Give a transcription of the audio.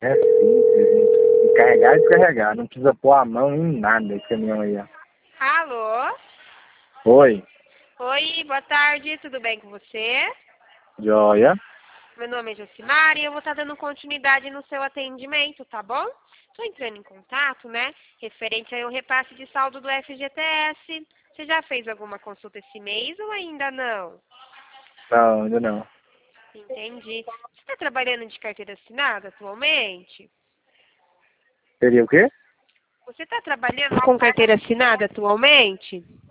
É simples, de carregar e descarregar. Não precisa pôr a mão em nada esse caminhão aí, ó. Alô? Oi, Oi, boa tarde, tudo bem com você? joia. Meu nome é Jocimar e eu vou estar dando continuidade no seu atendimento, tá bom? Estou entrando em contato, né? Referente ao repasse de saldo do FGTS. Você já fez alguma consulta esse mês ou ainda não? Não, ainda não. Entendi. Você está trabalhando de carteira assinada atualmente? Seria o quê? Você está trabalhando com carteira assinada atualmente?